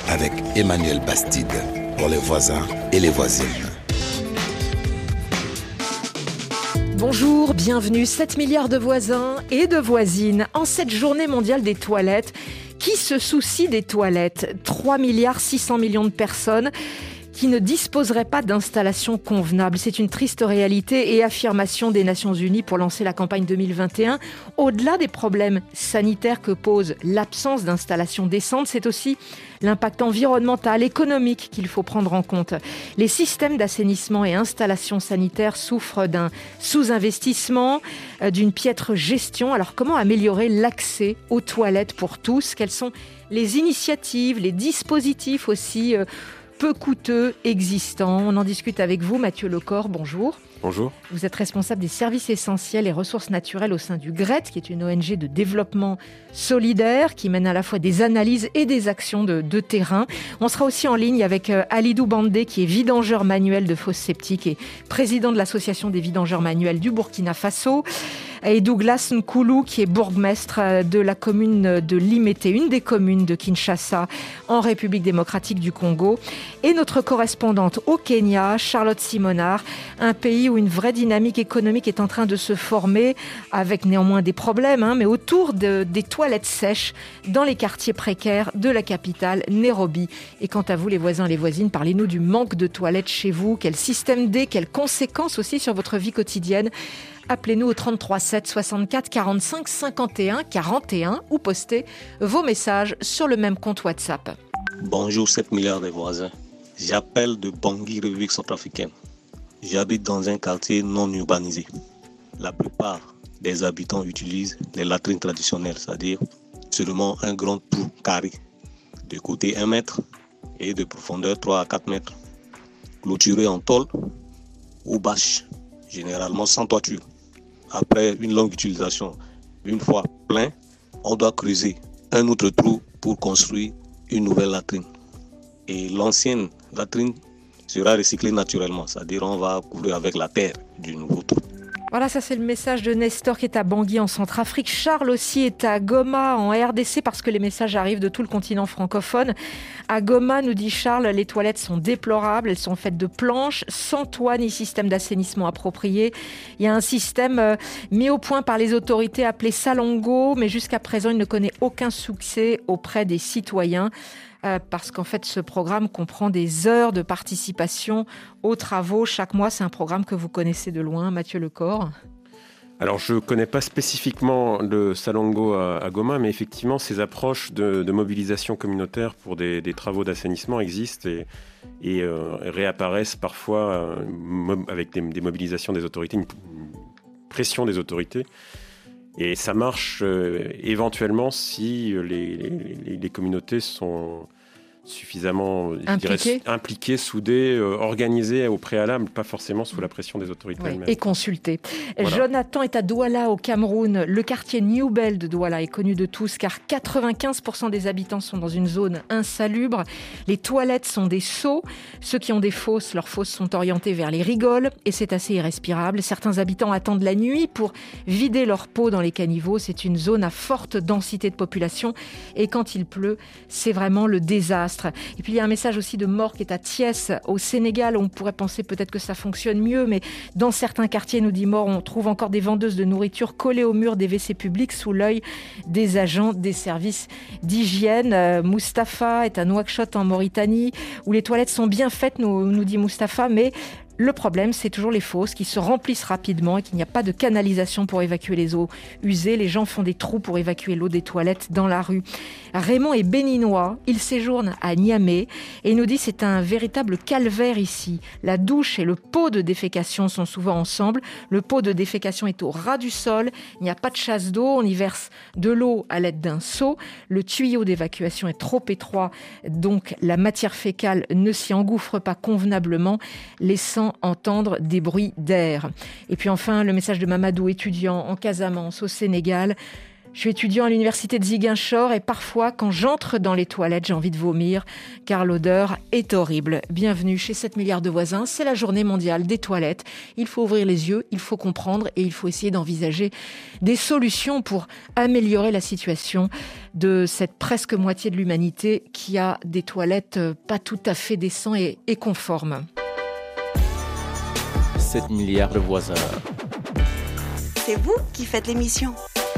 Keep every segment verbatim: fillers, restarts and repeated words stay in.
avec Emmanuel Bastide pour les voisins et les voisines. Bonjour, bienvenue, sept milliards de voisins et de voisines en cette journée mondiale des toilettes. Qui se soucie des toilettes ? trois milliards six cents millions de personnes qui ne disposeraient pas d'installations convenables. C'est une triste réalité et affirmation des Nations Unies pour lancer la campagne deux mille vingt et un. Au-delà des problèmes sanitaires que pose l'absence d'installations décentes, c'est aussi l'impact environnemental, économique qu'il faut prendre en compte. Les systèmes d'assainissement et installations sanitaires souffrent d'un sous-investissement, d'une piètre gestion. Alors comment améliorer l'accès aux toilettes pour tous ? Quelles sont les initiatives, les dispositifs aussi euh, peu coûteux existants ? On en discute avec vous, Mathieu Lecor, bonjour. Bonjour. Vous êtes responsable des services essentiels et ressources naturelles au sein du G R E T, qui est une O N G de développement solidaire qui mène à la fois des analyses et des actions de, de terrain. On sera aussi en ligne avec euh, Alidou Bandé, qui est vidangeur manuel de fosses septiques et président de l'association des vidangeurs manuels du Burkina Faso. Et Douglas Nkoulou, qui est bourgmestre de la commune de Limete, une des communes de Kinshasa, en République démocratique du Congo. Et notre correspondante au Kenya, Charlotte Simonard, un pays où une vraie dynamique économique est en train de se former, avec néanmoins des problèmes, hein, mais autour de, des toilettes sèches dans les quartiers précaires de la capitale, Nairobi. Et quant à vous, les voisins et les voisines, parlez-nous du manque de toilettes chez vous. Quel système D, quelles conséquences aussi sur votre vie quotidienne ? Appelez-nous au trente-trois sept soixante-quatre quarante-cinq cinquante et un quarante et un ou postez vos messages sur le même compte WhatsApp. Bonjour sept milliards de voisins. J'appelle de Bangui, République centrafricaine. J'habite dans un quartier non urbanisé. La plupart des habitants utilisent les latrines traditionnelles, c'est-à-dire seulement un grand trou carré de côté un mètre et de profondeur trois à quatre mètres, clôturé en tôle ou bâche, généralement sans toiture. Après une longue utilisation, une fois plein, on doit creuser un autre trou pour construire une nouvelle latrine. Et l'ancienne latrine sera recyclée naturellement, c'est-à-dire on va couvrir avec la terre du nouveau trou. Voilà, ça c'est le message de Nestor qui est à Bangui en Centrafrique. Charles aussi est à Goma en R D C parce que les messages arrivent de tout le continent francophone. À Goma, nous dit Charles, les toilettes sont déplorables. Elles sont faites de planches, sans toit ni système d'assainissement approprié. Il y a un système euh, mis au point par les autorités appelé Salongo, mais jusqu'à présent, il ne connaît aucun succès auprès des citoyens. Euh, parce qu'en fait, ce programme comprend des heures de participation aux travaux. Chaque mois, c'est un programme que vous connaissez de loin, Mathieu Lecor. Alors, je ne connais pas spécifiquement le Salongo à, à Goma, mais effectivement, ces approches de, de mobilisation communautaire pour des, des travaux d'assainissement existent et, et euh, réapparaissent parfois euh, mo- avec des, des mobilisations des autorités, une, une pression des autorités. Et ça marche euh, éventuellement si les, les, les communautés sont suffisamment je impliquées, dirais, impliquées soudées, euh, organisées au préalable, pas forcément sous la pression des autorités oui, elles-mêmes. Et consultées. Voilà. Jonathan est à Douala, au Cameroun. Le quartier New Bell de Douala est connu de tous car quatre-vingt-quinze pour cent des habitants sont dans une zone insalubre. Les toilettes sont des seaux. Ceux qui ont des fosses, leurs fosses sont orientées vers les rigoles et c'est assez irrespirable. Certains habitants attendent la nuit pour vider leur peau dans les caniveaux. C'est une zone à forte densité de population et quand il pleut, c'est vraiment le désastre. Et puis il y a un message aussi de Mort qui est à Thiès, au Sénégal. On pourrait penser peut-être que ça fonctionne mieux, mais dans certains quartiers, nous dit Mort, on trouve encore des vendeuses de nourriture collées au mur des W C publics sous l'œil des agents des services d'hygiène. Euh, Mustapha est à Nouakchott en Mauritanie, où les toilettes sont bien faites, nous, nous dit Mustapha, mais le problème, c'est toujours les fosses qui se remplissent rapidement et qu'il n'y a pas de canalisation pour évacuer les eaux usées. Les gens font des trous pour évacuer l'eau des toilettes dans la rue. Raymond est béninois, il séjourne à Niamey et il nous dit que c'est un véritable calvaire ici. La douche et le pot de défécation sont souvent ensemble. Le pot de défécation est au ras du sol, il n'y a pas de chasse d'eau, on y verse de l'eau à l'aide d'un seau. Le tuyau d'évacuation est trop étroit, donc la matière fécale ne s'y engouffre pas convenablement, laissant entendre des bruits d'air. Et puis enfin, le message de Mamadou, étudiant en Casamance, au Sénégal. Je suis étudiant à l'université de Ziguinchor et parfois, quand j'entre dans les toilettes, j'ai envie de vomir car l'odeur est horrible. Bienvenue chez sept milliards de voisins. C'est la journée mondiale des toilettes. Il faut ouvrir les yeux, il faut comprendre et il faut essayer d'envisager des solutions pour améliorer la situation. de cette presque moitié de l'humanité qui a des toilettes pas tout à fait décentes et, et conformes. sept milliards de voisins. C'est vous qui faites l'émission.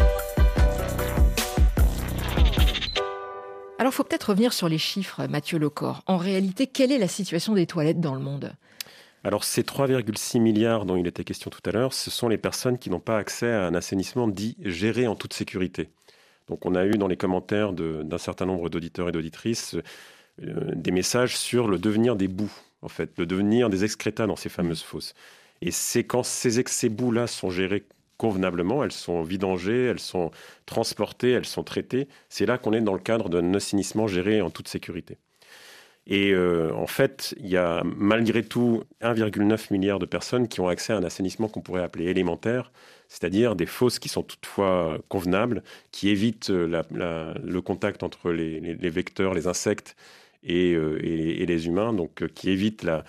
Alors, il faut peut-être revenir sur les chiffres, Mathieu Lecor. En réalité, quelle est la situation des toilettes dans le monde ? Alors, ces trois virgule six milliards dont il était question tout à l'heure, ce sont les personnes qui n'ont pas accès à un assainissement dit géré en toute sécurité. Donc, on a eu dans les commentaires de, d'un certain nombre d'auditeurs et d'auditrices euh, des messages sur le devenir des boues, en fait, le devenir des excrétas dans ces fameuses fosses. Et c'est quand ces, ces boues-là sont gérées convenablement, elles sont vidangées, elles sont transportées, elles sont traitées. C'est là qu'on est dans le cadre d'un assainissement géré en toute sécurité. Et euh, en fait, il y a malgré tout un virgule neuf milliard de personnes qui ont accès à un assainissement qu'on pourrait appeler élémentaire, c'est-à-dire des fosses qui sont toutefois convenables, qui évitent la, la, le contact entre les, les, les vecteurs, les insectes et, euh, et, et les humains, donc euh, qui évitent la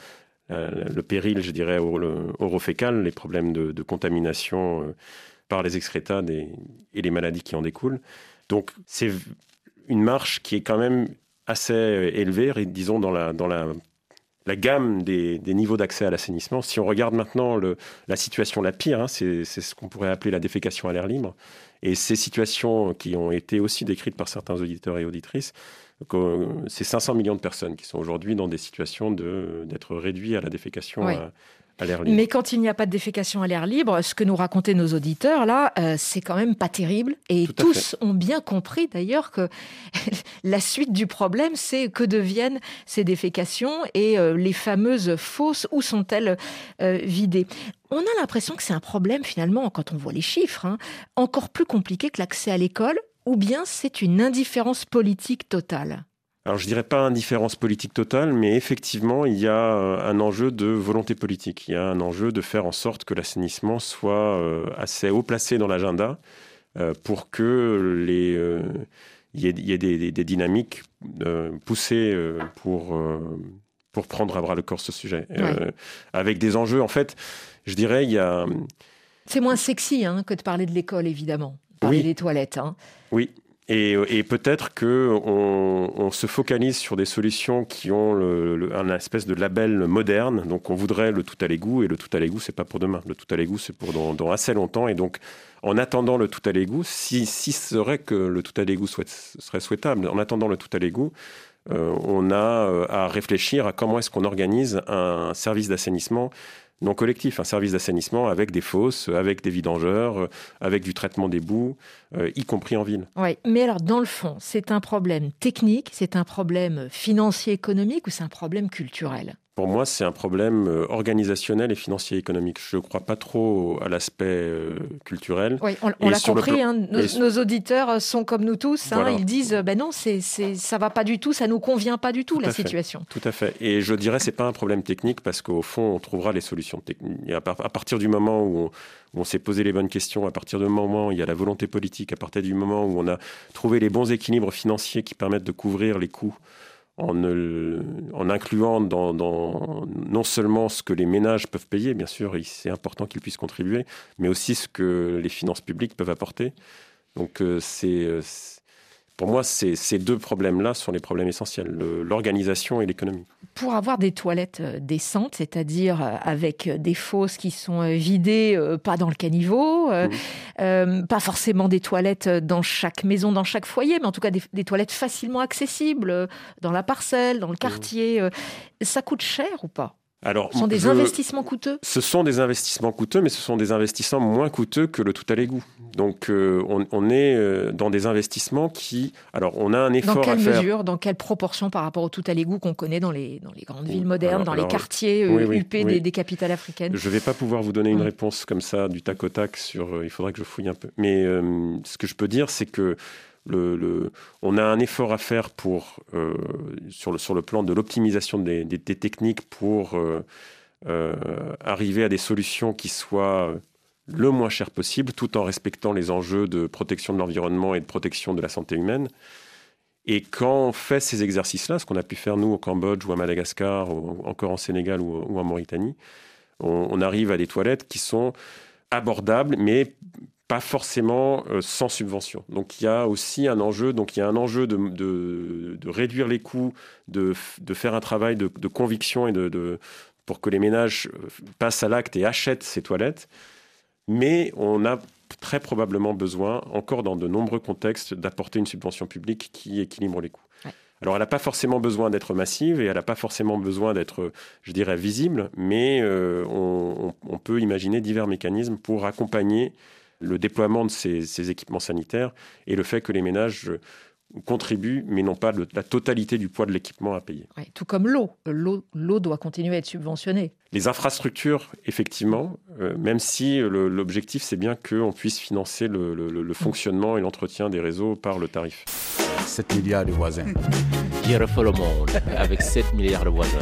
le péril, je dirais, orofécal, les problèmes de, de contamination euh, par les excrétas des, et les maladies qui en découlent. Donc, c'est une marche qui est quand même assez élevée, disons, dans la, dans la, la gamme des, des niveaux d'accès à l'assainissement. Si on regarde maintenant le, la situation la pire, hein, c'est, c'est ce qu'on pourrait appeler la défécation à l'air libre. Et ces situations qui ont été aussi décrites par certains auditeurs et auditrices, c'est cinq cents millions de personnes qui sont aujourd'hui dans des situations de, d'être réduits à la défécation oui. à, à l'air libre. Mais quand il n'y a pas de défécation à l'air libre, ce que nous racontaient nos auditeurs, là, euh, c'est quand même pas terrible. Et Tout tous ont bien compris d'ailleurs que la suite du problème, c'est que deviennent ces défécations et euh, les fameuses fosses, où sont-elles euh, vidées ? On a l'impression que c'est un problème finalement, quand on voit les chiffres, hein, encore plus compliqué que l'accès à l'école, ou bien c'est une indifférence politique totale ? Alors je dirais pas indifférence politique totale, mais effectivement il y a un enjeu de volonté politique. Il y a un enjeu de faire en sorte que l'assainissement soit euh, assez haut placé dans l'agenda euh, pour que les euh, il y ait, il y ait des, des, des dynamiques euh, poussées euh, pour euh, pour prendre à bras le corps ce sujet, ouais. euh, avec des enjeux. En fait, je dirais il y a. C'est moins sexy hein, que de parler de l'école, évidemment. Parler oui. des toilettes. Hein. Oui. Et, et peut-être qu'on on se focalise sur des solutions qui ont le, le, un espèce de label moderne. Donc on voudrait le tout à l'égout, et le tout à l'égout, c'est pas pour demain. Le tout à l'égout, c'est pour dans, dans assez longtemps. Et donc, en attendant le tout à l'égout, si, si serait que le tout à l'égout souhait, serait souhaitable, en attendant le tout à l'égout, euh, on a euh, à réfléchir à comment est-ce qu'on organise un service d'assainissement non collectif, un service d'assainissement avec des fosses, avec des vidangeurs, avec du traitement des boues, euh, y compris en ville. Oui, mais alors dans le fond, c'est un problème technique, c'est un problème financier économique ou c'est un problème culturel ? Pour moi, c'est un problème organisationnel et financier économique. Je ne crois pas trop à l'aspect euh, culturel. Oui, on, on l'a compris, plan... hein, nos, et... nos auditeurs sont comme nous tous. Hein, voilà. Ils disent, ben non, c'est, c'est, ça ne va pas du tout, ça ne nous convient pas du tout, tout la situation. Fait. Tout à fait. Et je dirais que ce n'est pas un problème technique parce qu'au fond, on trouvera les solutions techniques. À partir du moment où on, où on s'est posé les bonnes questions, à partir du moment où il y a la volonté politique, à partir du moment où on a trouvé les bons équilibres financiers qui permettent de couvrir les coûts, En, en incluant dans, dans non seulement ce que les ménages peuvent payer, bien sûr, c'est important qu'ils puissent contribuer, mais aussi ce que les finances publiques peuvent apporter. Donc, c'est, pour moi, c'est, ces deux problèmes-là sont les problèmes essentiels, le, l'organisation et l'économie. Pour avoir des toilettes décentes, c'est-à-dire avec des fosses qui sont vidées, pas dans le caniveau, mmh. euh, pas forcément des toilettes dans chaque maison, dans chaque foyer, mais en tout cas des, des toilettes facilement accessibles dans la parcelle, dans le quartier, mmh. ça coûte cher ou pas ? Alors, ce sont des je... investissements coûteux ? Ce sont des investissements coûteux, mais ce sont des investissements moins coûteux que le tout à l'égout. Donc, euh, on, on est euh, dans des investissements qui... Alors, on a un effort à faire... Dans quelle mesure, dans quelle proportion par rapport au tout à l'égout qu'on connaît dans les, dans les grandes villes modernes, alors, dans alors, les quartiers oui, oui, huppés oui. Des, des capitales africaines ? Je ne vais pas pouvoir vous donner une mmh. réponse comme ça, du tac au tac, sur... Euh, il faudrait que je fouille un peu. Mais euh, ce que je peux dire, c'est que Le, le, on a un effort à faire pour, euh, sur, le, sur le plan de l'optimisation des, des, des techniques pour euh, euh, arriver à des solutions qui soient le moins chères possible, tout en respectant les enjeux de protection de l'environnement et de protection de la santé humaine. Et quand on fait ces exercices-là, ce qu'on a pu faire nous au Cambodge ou à Madagascar, ou encore en Sénégal ou, ou en Mauritanie, on, on arrive à des toilettes qui sont abordables, mais pas forcément euh, sans subvention. Donc il y a aussi un enjeu, donc il y a un enjeu de, de, de réduire les coûts, de, de faire un travail de, de conviction et de, de, pour que les ménages passent à l'acte et achètent ces toilettes. Mais on a très probablement besoin, encore dans de nombreux contextes, d'apporter une subvention publique qui équilibre les coûts. Ouais. Alors elle n'a pas forcément besoin d'être massive et elle n'a pas forcément besoin d'être, je dirais, visible, mais euh, on, on peut imaginer divers mécanismes pour accompagner le déploiement de ces, ces équipements sanitaires et le fait que les ménages contribuent, mais n'ont pas le, la totalité du poids de l'équipement à payer. Ouais, tout comme l'eau. l'eau. L'eau doit continuer à être subventionnée. Les infrastructures, effectivement, euh, même si le, l'objectif, c'est bien qu'on puisse financer le, le, le fonctionnement et l'entretien des réseaux par le tarif. sept milliards de voisins. Qui refait le monde avec sept milliards de voisins.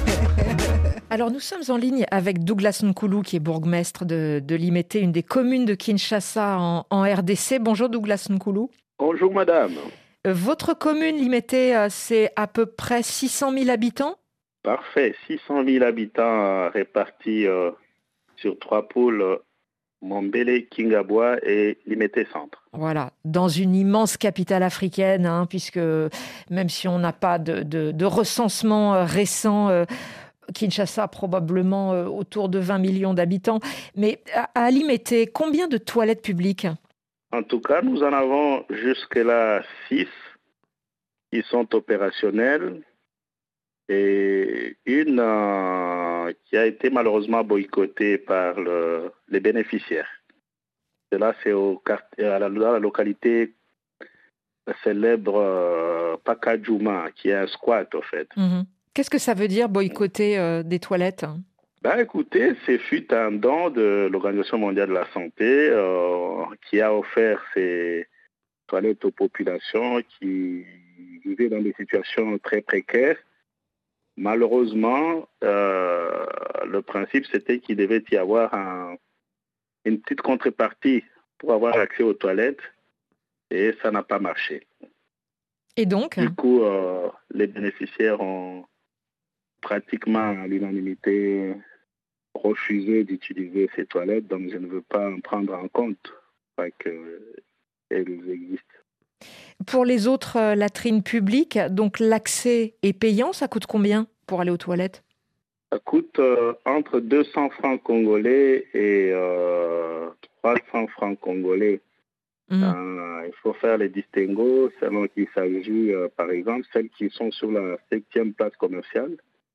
Alors nous sommes en ligne avec Douglas Nkulu, qui est bourgmestre de, de Limete, une des communes de Kinshasa en, en R D C. Bonjour Douglas Nkulu. Bonjour madame. Votre commune, Limete, c'est à peu près six cent mille habitants ? Parfait, six cent mille habitants répartis euh, sur trois pôles, euh, Mambélé, Kingabwa et Limete Centre. Voilà, dans une immense capitale africaine, hein, puisque même si on n'a pas de, de, de recensement euh, récent, euh, Kinshasa a probablement euh, autour de vingt millions d'habitants. Mais à, à Limete, combien de toilettes publiques ? En tout cas, nous en avons jusque-là six qui sont opérationnelles et une euh, qui a été malheureusement boycottée par le, les bénéficiaires. Cela, c'est au quartier, à la, dans la localité célèbre euh, Pakadjouma, qui est un squat, en fait. Mmh. Qu'est-ce que ça veut dire, boycotter euh, des toilettes ? Ben, écoutez, c'est fut un don de l'Organisation mondiale de la santé euh, qui a offert ces toilettes aux populations qui vivaient dans des situations très précaires. Malheureusement, euh, le principe, c'était qu'il devait y avoir un, une petite contrepartie pour avoir accès aux toilettes et ça n'a pas marché. Et donc ? Du coup, euh, les bénéficiaires ont pratiquement à l'unanimité refusé d'utiliser ces toilettes, donc je ne veux pas en prendre en compte, pas qu'elles existent. Pour les autres euh, latrines publiques, donc l'accès est payant, ça coûte combien pour aller aux toilettes ? Ça coûte euh, entre deux cents francs congolais et euh, trois cents francs congolais. Mmh. Euh, il faut faire les distinguos selon qu'il s'agit, euh, par exemple, celles qui sont sur la septième place commerciale,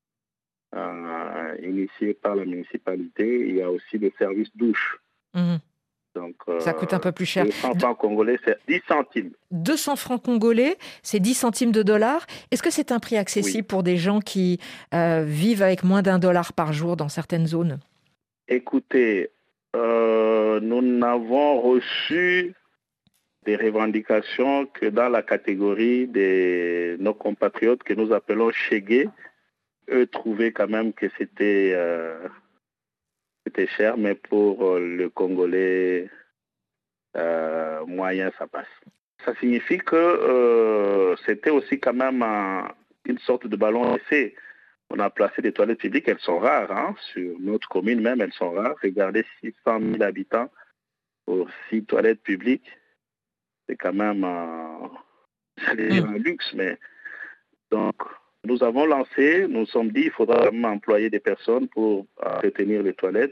euh, initiée par la municipalité. Il y a aussi des services douches. Mmh. Donc, euh, ça coûte un peu plus cher. deux cents francs congolais, c'est dix centimes. deux cents francs congolais, c'est dix centimes de dollars. Est-ce que c'est un prix accessible oui. pour des gens qui euh, vivent avec moins d'un dollar par jour dans certaines zones ? Écoutez, euh, nous n'avons reçu des revendications que dans la catégorie de nos compatriotes que nous appelons Chégué. Eux trouvaient quand même que c'était... Euh, C'était cher, mais pour euh, le Congolais euh, moyen, ça passe. Ça signifie que euh, c'était aussi quand même un, une sorte de ballon d'essai. On a placé des toilettes publiques, elles sont rares. Hein, sur notre commune même, elles sont rares. Regardez, six cent mille habitants pour six toilettes publiques. C'est quand même euh, j'allais dire un luxe. Mais donc, nous avons lancé, nous nous sommes dit, il faudra vraiment employer des personnes pour retenir les toilettes.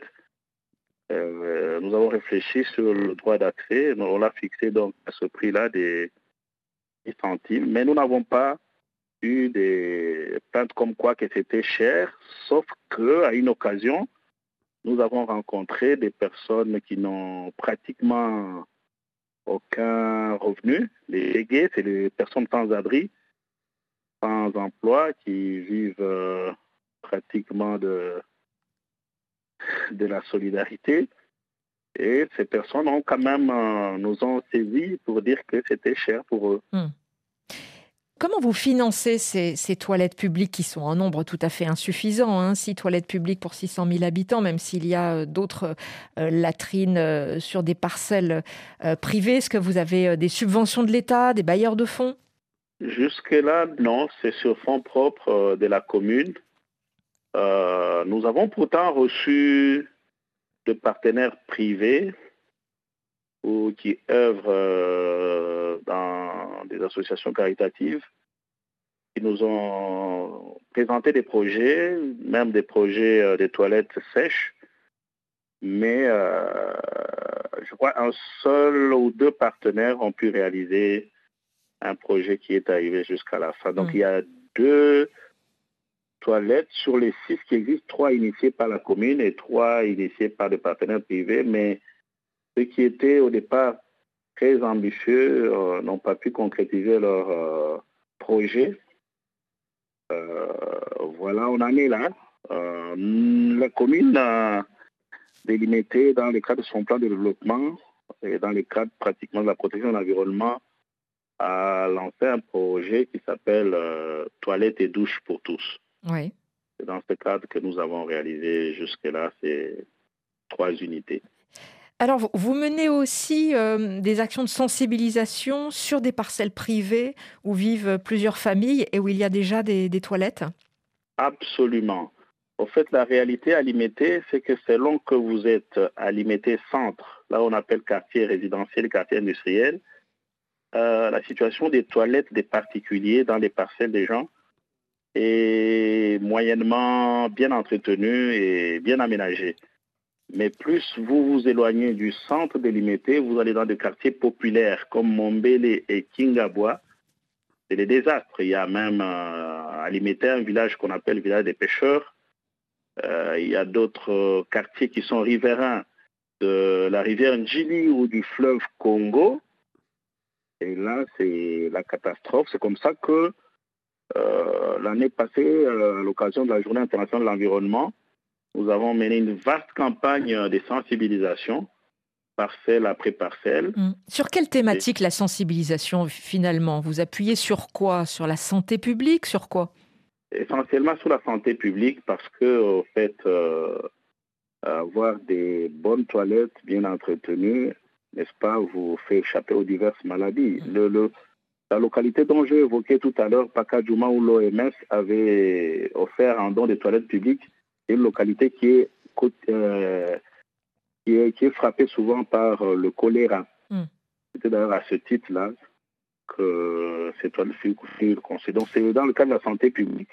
Euh, nous avons réfléchi sur le droit d'accès. On l'a fixé donc à ce prix-là des dix centimes. Mais nous n'avons pas eu des plaintes comme quoi que c'était cher, sauf qu'à une occasion, nous avons rencontré des personnes qui n'ont pratiquement aucun revenu. Les gays, c'est les personnes sans abri, sans emploi, qui vivent euh, pratiquement de, de la solidarité. Et ces personnes ont quand même, euh, nous ont saisis pour dire que c'était cher pour eux. Mmh. Comment vous financez ces, ces toilettes publiques qui sont en nombre tout à fait insuffisant, hein, six toilettes publiques pour six cent mille habitants, même s'il y a d'autres euh, latrines euh, sur des parcelles euh, privées. Est-ce que vous avez euh, des subventions de l'État, des bailleurs de fonds ? Jusque-là, non, c'est sur fonds propres euh, de la commune. Euh, nous avons pourtant reçu de partenaires privés ou qui œuvrent euh, dans des associations caritatives, qui nous ont présenté des projets, même des projets euh, des toilettes sèches, mais euh, je crois un seul ou deux partenaires ont pu réaliser un projet qui est arrivé jusqu'à la fin. Donc mmh. il y a deux toilettes sur les six qui existent, trois initiées par la commune et trois initiées par des partenaires privés, mais ceux qui étaient au départ très ambitieux euh, n'ont pas pu concrétiser leur euh, projet. Euh, voilà, on en est là. Euh, la commune a délimité dans le cadre de son plan de développement et dans le cadre pratiquement de la protection de l'environnement a lancé un projet qui s'appelle euh, Toilettes et douches pour tous. Oui. C'est dans ce cadre que nous avons réalisé jusque-là ces trois unités. Alors, vous menez aussi euh, des actions de sensibilisation sur des parcelles privées où vivent plusieurs familles et où il y a déjà des, des toilettes ? Absolument. En fait, la réalité à Limete, c'est que selon que vous êtes à Limete centre, là on appelle quartier résidentiel, quartier industriel, euh, la situation des toilettes des particuliers dans les parcelles des gens est moyennement bien entretenue et bien aménagée. Mais plus vous vous éloignez du centre de Limete, vous allez dans des quartiers populaires comme Mombele et Kingabwa. C'est des désastres. Il y a même euh, à Limete un village qu'on appelle le village des pêcheurs. Euh, il y a d'autres euh, quartiers qui sont riverains de la rivière Njili ou du fleuve Congo. Et là, c'est la catastrophe. C'est comme ça que euh, l'année passée, euh, à l'occasion de la Journée internationale de l'environnement, nous avons mené une vaste campagne de sensibilisation, parcelle après parcelle. Mmh. Sur quelle thématique la sensibilisation finalement ? Vous appuyez sur quoi ? Sur la santé publique ? Sur quoi ? Essentiellement sur la santé publique parce que, au fait, euh, avoir des bonnes toilettes bien entretenues, n'est-ce pas, vous fait échapper aux diverses maladies. Mmh. Le, le, la localité dont j'ai évoqué tout à l'heure, Pakadjouma, où l'O M S avait offert un don de toilettes publiques, c'est une localité qui est, euh, qui est, qui est frappée souvent par euh, le choléra. Mm. C'était d'ailleurs à ce titre-là que cette toilette fut conçue. Donc c'est dans le cadre de la santé publique.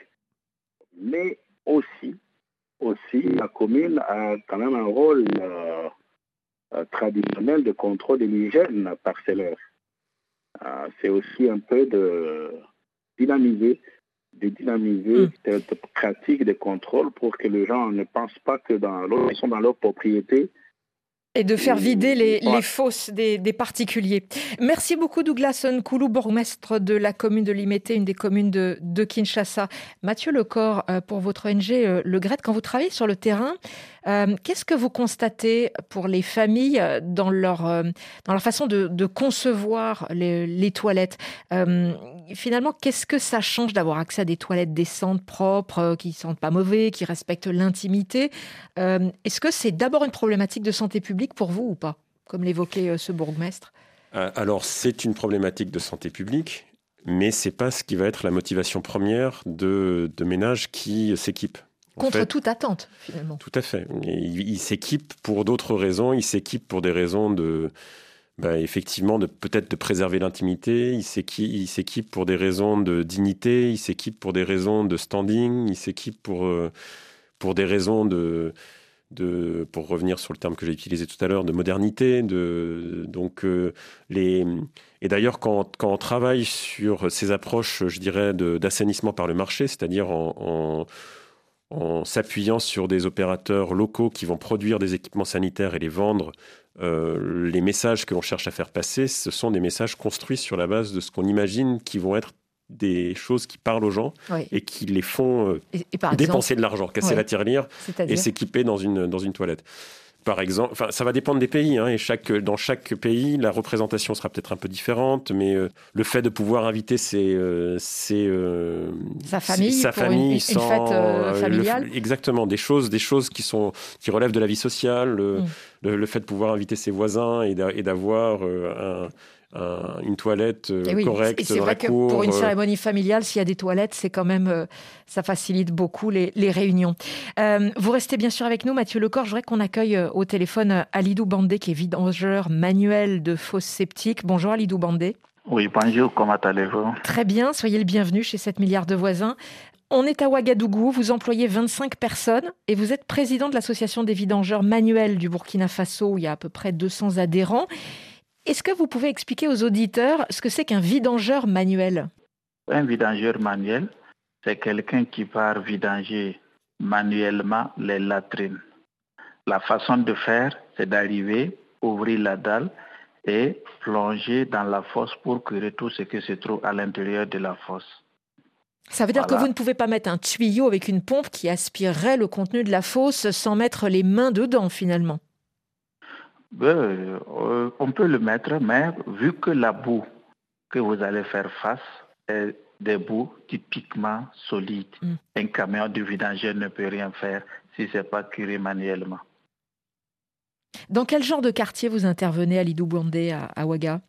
Mais aussi, aussi la commune a quand même un rôle euh, euh, traditionnel de contrôle de l'hygiène parcellaire. Euh, c'est aussi un peu de dynamiser de dynamiser mmh. cette pratique de contrôle pour que les gens ne pensent pas que dans leur, ils sont dans leur propriété. Et de faire vider les, les fosses des, des particuliers. Merci beaucoup Douglas Nkoulou, bourgmestre de la commune de Limete, une des communes de, de Kinshasa. Mathieu Lecor, pour votre O N G Le Gret, quand vous travaillez sur le terrain, euh, qu'est-ce que vous constatez pour les familles dans leur, euh, dans leur façon de, de concevoir les, les toilettes ? euh, Finalement, qu'est-ce que ça change d'avoir accès à des toilettes décentes, propres, qui ne sentent pas mauvais, qui respectent l'intimité ? euh, Est-ce que c'est d'abord une problématique de santé publique pour vous ou pas, comme l'évoquait ce bourgmestre ? Alors, c'est une problématique de santé publique, mais ce n'est pas ce qui va être la motivation première de, de ménages qui s'équipent. Contre fait, toute attente, finalement. Tout à fait. Ils il s'équipent pour d'autres raisons. Ils s'équipent pour des raisons de... Bah, effectivement, de, peut-être de préserver l'intimité. Ils s'équipent, ils s'équipent pour des raisons de dignité. Ils s'équipent pour des raisons de standing. Ils s'équipent pour, euh, pour des raisons de... De, pour revenir sur le terme que j'ai utilisé tout à l'heure, de modernité. De, donc, euh, les, et d'ailleurs, quand, quand on travaille sur ces approches, je dirais, de, d'assainissement par le marché, c'est-à-dire en, en, en s'appuyant sur des opérateurs locaux qui vont produire des équipements sanitaires et les vendre, euh, les messages que l'on cherche à faire passer, ce sont des messages construits sur la base de ce qu'on imagine qui vont être des choses qui parlent aux gens oui. et qui les font euh, et, et par dépenser exemple, de l'argent, casser oui. la tirelire et s'équiper dans une, dans une toilette. Par exemple, enfin, ça va dépendre des pays, hein, et chaque, dans chaque pays, la représentation sera peut-être un peu différente, mais euh, le fait de pouvoir inviter ses, euh, ses, euh, sa famille, sa pour famille une, sans, une fête euh, familiale. Le, exactement, des choses, des choses qui, sont, qui relèvent de la vie sociale, le, mm. le, le fait de pouvoir inviter ses voisins et, d'a, et d'avoir euh, un un, une toilette euh, oui, correcte et c'est dans vrai la que cour. pour une euh, cérémonie familiale, s'il y a des toilettes, c'est quand même, euh, ça facilite beaucoup les, les réunions. Euh, vous restez bien sûr avec nous, Mathieu Lecor. Je voudrais qu'on accueille euh, au téléphone euh, Alidou Bandé, qui est vidangeur manuel de fosses septiques. Bonjour Alidou Bandé. Oui, bonjour, comment allez-vous? Très bien, soyez le bienvenu chez sept milliards de voisins. On est à Ouagadougou, vous employez vingt-cinq personnes et vous êtes président de l'association des vidangeurs manuels du Burkina Faso, où il y a à peu près deux cents adhérents. Est-ce que vous pouvez expliquer aux auditeurs ce que c'est qu'un vidangeur manuel? Un vidangeur manuel, c'est quelqu'un qui part vidanger manuellement les latrines. La façon de faire, c'est d'arriver, ouvrir la dalle et plonger dans la fosse pour curer tout ce qui se trouve à l'intérieur de la fosse. Ça veut dire Voilà. que vous ne pouvez pas mettre un tuyau avec une pompe qui aspirerait le contenu de la fosse sans mettre les mains dedans finalement. Euh, euh, on peut le mettre, mais vu que la boue que vous allez faire face est des boues typiquement solides, mm. un camion de vidangeur ne peut rien faire si ce n'est pas curé manuellement. Dans quel genre de quartier vous intervenez, Alidou Bandé, à, à Ouaga?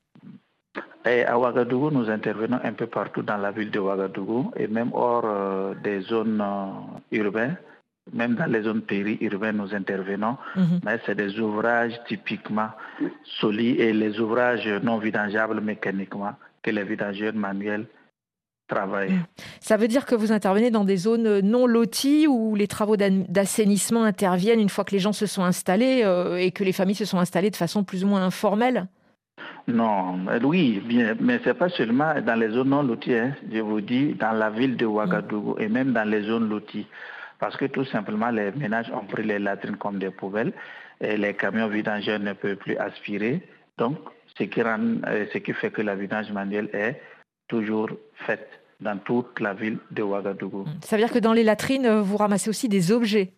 Et à Ouagadougou, nous intervenons un peu partout dans la ville de Ouagadougou et même hors euh, des zones euh, urbaines, même dans les zones périurbaines, nous intervenons. Mm-hmm. Mais c'est des ouvrages typiquement solides et les ouvrages non vidangeables mécaniquement que les vidangeurs manuels travaillent. Mm. Ça veut dire que vous intervenez dans des zones non loties où les travaux d'assainissement interviennent une fois que les gens se sont installés euh, et que les familles se sont installées de façon plus ou moins informelle? Non, oui, bien, mais ce n'est pas seulement dans les zones non loties, hein, je vous dis, dans la ville de Ouagadougou mm. et même dans les zones loties. Parce que tout simplement, les ménages ont pris les latrines comme des poubelles et les camions vidangeurs ne peuvent plus aspirer. Donc, ce qui, rend, ce qui fait que la vidange manuelle est toujours faite dans toute la ville de Ouagadougou. Ça veut dire que dans les latrines, vous ramassez aussi des objets?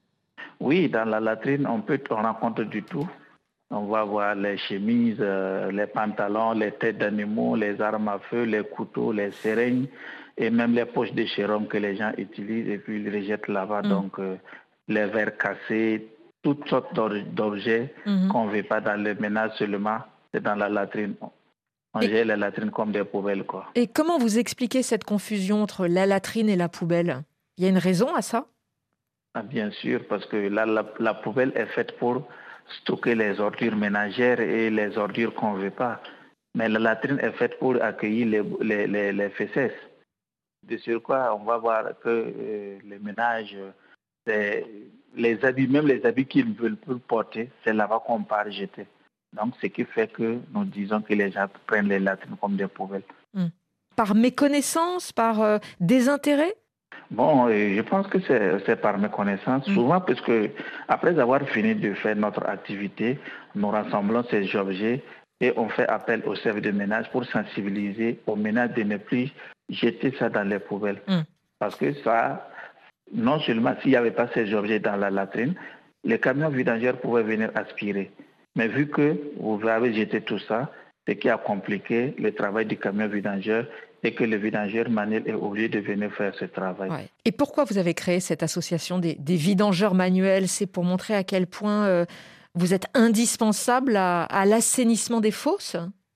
Oui, dans la latrine, on peut on rencontre du tout. On va voir les chemises, euh, les pantalons, les têtes d'animaux, les armes à feu, les couteaux, les seringues et même les poches de chérum que les gens utilisent et puis ils rejettent là-bas. Mm. Donc, euh, les verres cassés, toutes sortes d'objets mm-hmm. qu'on ne veut pas dans le ménage seulement, c'est dans la latrine. On et... gère la latrine comme des poubelles, quoi. Et comment vous expliquez cette confusion entre la latrine et la poubelle? Il y a une raison à ça? Ah, bien sûr, parce que la, la, la poubelle est faite pour stocker les ordures ménagères et les ordures qu'on ne veut pas. Mais la latrine est faite pour accueillir les, les, les, les fesses. De surcroît, on va voir que euh, les ménages, euh, les habits, même les habits qu'ils ne veulent plus porter, c'est là-bas qu'on part jeter. Donc, ce qui fait que nous disons que les gens prennent les latrines comme des poubelles. Mmh. Par méconnaissance, par euh, désintérêt? Bon, je pense que c'est par méconnaissance, mmh. souvent parce que après avoir fini de faire notre activité, nous rassemblons ces objets et on fait appel au service de ménage pour sensibiliser aux ménages de ne plus jeter ça dans les poubelles. Mmh. Parce que ça, non seulement s'il n'y avait pas ces objets dans la latrine, les camions vidangeurs pouvaient venir aspirer. Mais vu que vous avez jeté tout ça, ce qui a compliqué le travail du camion vidangeur et que le vidangeur manuel est obligé de venir faire ce travail. Ouais. Et pourquoi vous avez créé cette association des, des vidangeurs manuels? C'est pour montrer à quel point euh, vous êtes indispensable à, à l'assainissement des fosses?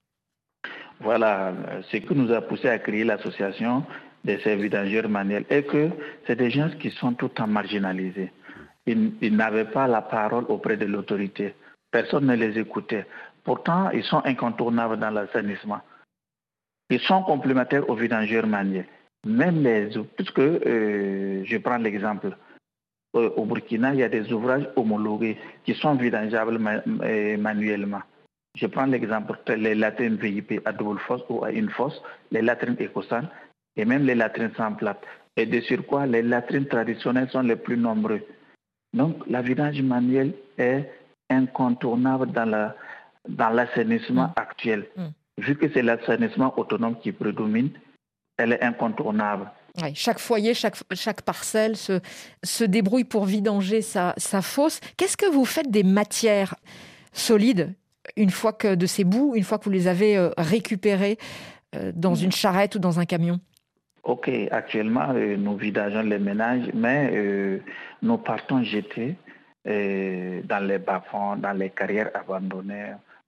Voilà, ce qui nous a poussé à créer l'association de ces vidangeurs manuels est que c'est des gens qui sont tout le temps marginalisés. Ils, ils n'avaient pas la parole auprès de l'autorité. Personne ne les écoutait. Pourtant, ils sont incontournables dans l'assainissement. Ils sont complémentaires aux vidangeurs manuels. Même les, puisque euh, je prends l'exemple, euh, au Burkina, il y a des ouvrages homologués qui sont vidangeables ma, euh, manuellement. Je prends l'exemple, les latrines V I P à double fosse ou à une fosse, les latrines Ecosan et même les latrines sans plate. Et de surcroît, les latrines traditionnelles sont les plus nombreux. Donc, la vidange manuelle est incontournable dans la, dans l'assainissement mmh. actuel. Mmh. Vu que c'est l'assainissement autonome qui prédomine, elle est incontournable. Oui, chaque foyer, chaque, chaque parcelle se, se débrouille pour vidanger sa, sa fosse. Qu'est-ce que vous faites des matières solides une fois que de ces boues, une fois que vous les avez euh, récupérées euh, dans mmh. une charrette ou dans un camion? Ok, actuellement, euh, nous vidageons les ménages, mais euh, nous partons jeter euh, dans les bas-fonds, dans les carrières abandonnées,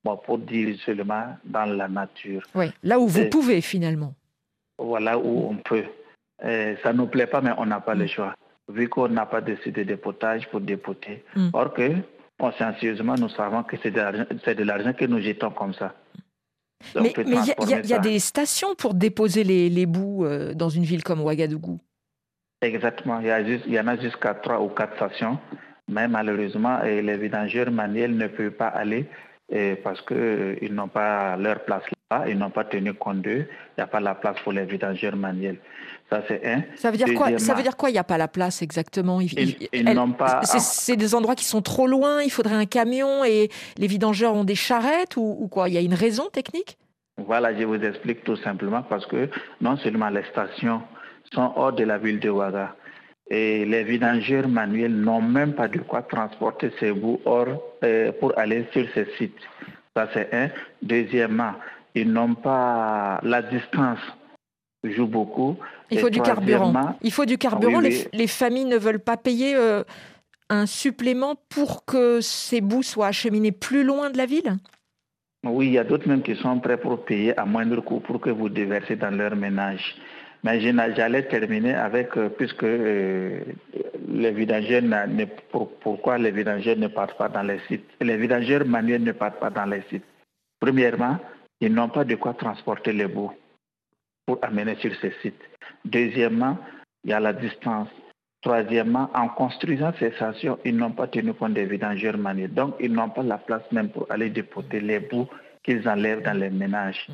bon, pour dire seulement dans la nature. Oui, là où vous Et, pouvez finalement. Voilà où on peut. Et ça ne nous plaît pas, mais on n'a pas mmh. le choix. Vu qu'on n'a pas de site de dépotage pour dépoter. Mmh. Or que, consciencieusement, nous savons que c'est de l'argent, c'est de l'argent que nous jetons comme ça. Donc, mais il y, y, y a des stations pour déposer les, les boues euh, dans une ville comme Ouagadougou. Exactement. Il y, a juste, il y en a jusqu'à trois ou quatre stations. Mais malheureusement, et les vidangeurs manuels ne peuvent pas aller et parce qu'ils euh, n'ont pas leur place là, ils n'ont pas tenu compte d'eux. Il n'y a pas la place pour les vidangeurs manuels. Ça, c'est un. Ça veut dire quoi, ça veut dire quoi, il n'y a pas la place exactement? Ils, ils, ils, ils n'ont pas... C'est, c'est des endroits qui sont trop loin, il faudrait un camion et les vidangeurs ont des charrettes ou, ou quoi? Il y a une raison technique? Voilà, je vous explique tout simplement parce que non seulement les stations sont hors de la ville de Ouaga et les vidangeurs manuels n'ont même pas de quoi transporter ces boues hors euh, pour aller sur ces sites. Ça, c'est un. Deuxièmement, ils n'ont pas la distance. Joue beaucoup. Il faut du carburant. Il faut du carburant. Oui, oui. Les, les familles ne veulent pas payer euh, un supplément pour que ces boues soient acheminées plus loin de la ville? Oui, il y a d'autres même qui sont prêts pour payer à moindre coût pour que vous déversiez dans leur ménage. Mais j'allais terminer avec, euh, puisque euh, les vidangeurs, ne, pour, pourquoi les vidangeurs ne partent pas dans les sites? Les vidangeurs manuels ne partent pas dans les sites. Premièrement, ils n'ont pas de quoi transporter les boues pour amener sur ces sites. Deuxièmement, il y a la distance. Troisièmement, en construisant ces stations, ils n'ont pas tenu compte des vidangeurs manuels. Donc, ils n'ont pas la place même pour aller dépoter les boues qu'ils enlèvent dans les ménages.